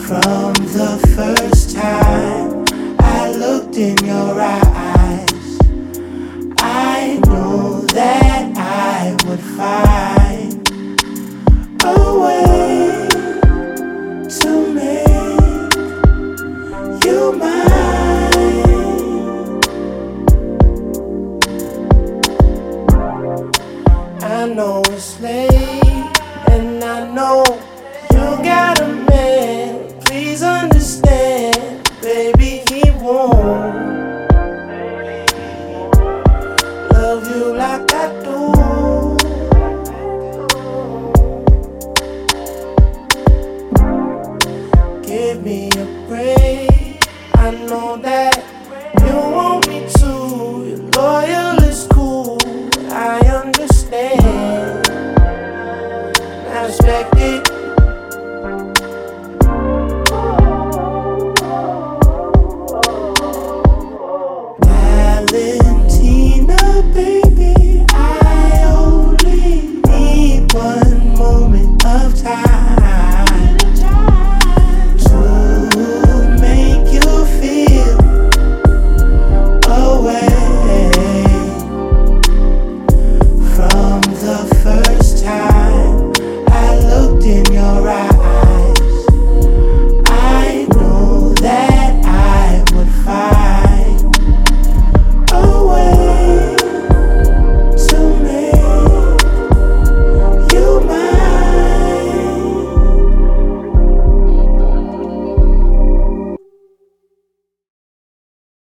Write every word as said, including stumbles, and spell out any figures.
From the first time I looked in your eyes, I knew that I would find a way to make you mine. I know it's late, and I know you got a man. Please understand, baby, he won't love you like I do. Give me a break. I know that